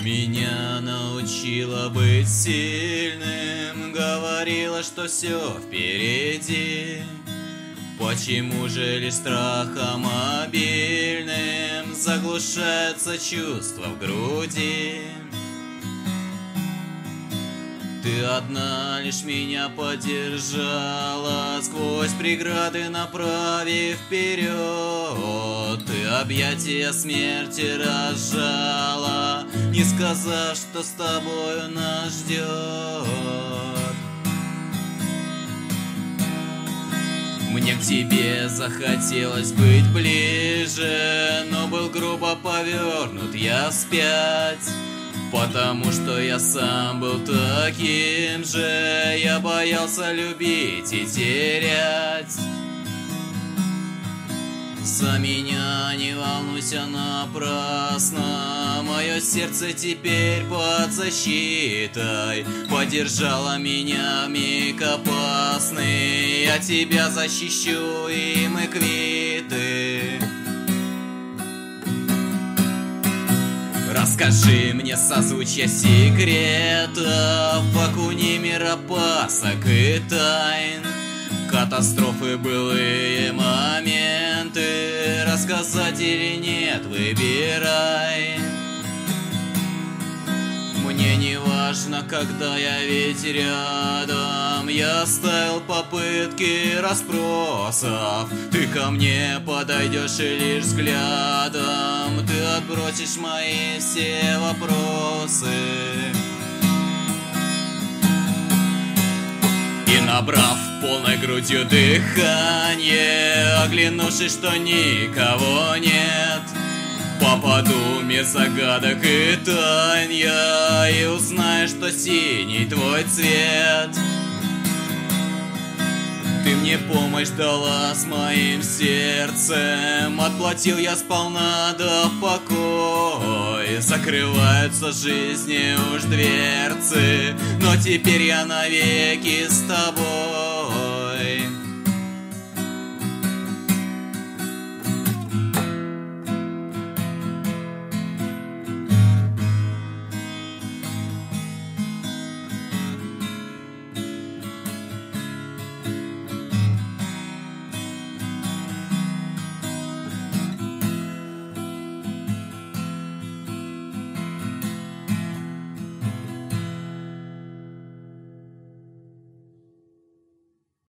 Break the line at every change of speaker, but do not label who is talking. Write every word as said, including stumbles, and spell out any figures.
меня научила быть сильным, говорила, что все впереди. Почему же лишь страхом обильным заглушаются чувства в груди? Ты одна лишь меня поддержала, сквозь преграды направив вперед. Ты объятия смерти разжала, не сказав, что с тобою нас ждет. Мне к тебе захотелось быть ближе, но был грубо повернут я вспять. Потому что я сам был таким же, я боялся любить и терять. За меня не волнуйся напрасно, мое сердце теперь под защитой. Поддержала меня в миг опасный, я тебя защищу, и мы квиты. Расскажи мне созвучья секретов, окуни мир опасок и тайн, катастрофы, былые моменты, рассказать или нет, выбирай. Мне не важно, когда я ведь рядом, я оставил попытки расспросов. Ты ко мне подойдешь и лишь взглядом ты отбросишь мои все вопросы. И набрав полной грудью дыхание, оглянувшись, что никого нет, попаду в мир загадок и тайн я, и узнаю, что синий твой цвет. Ты мне помощь дала с моим сердцем, отплатил я сполна, дав покой. Закрываются жизни уж дверцы, но теперь я навеки с тобой.